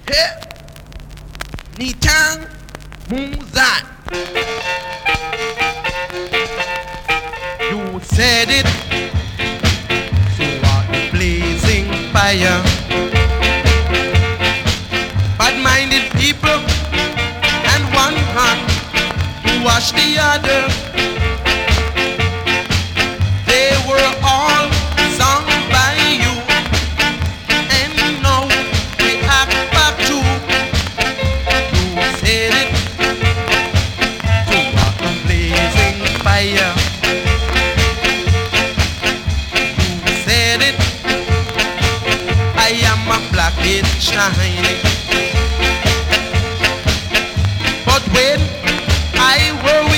Hey, Nitang Muzan. You said it, so are the blazing fire. Bad-minded people and one hand to wash the other. They were all sung by you, and now we act back to. You said it, to walk the blazing fire. You said it, I am a black head shining. But when I will